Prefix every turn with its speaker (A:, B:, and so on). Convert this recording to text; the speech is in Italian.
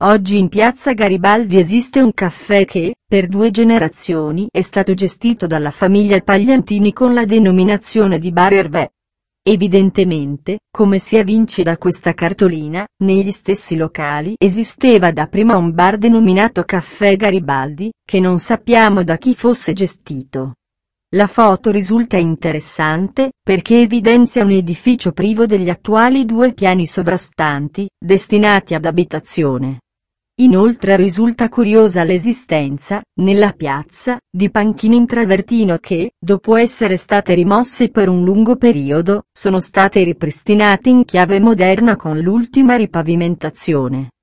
A: Oggi in piazza Garibaldi esiste un caffè che, per 2 generazioni, è stato gestito dalla famiglia Pagliantini con la denominazione di Bar Hervé. Evidentemente, come si evince da questa cartolina, negli stessi locali esisteva dapprima un bar denominato Caffè Garibaldi, che non sappiamo da chi fosse gestito. La foto risulta interessante, perché evidenzia un edificio privo degli attuali 2 piani sovrastanti, destinati ad abitazione. Inoltre risulta curiosa l'esistenza, nella piazza, di panchine in travertino che, dopo essere state rimosse per un lungo periodo, sono state ripristinate in chiave moderna con l'ultima ripavimentazione.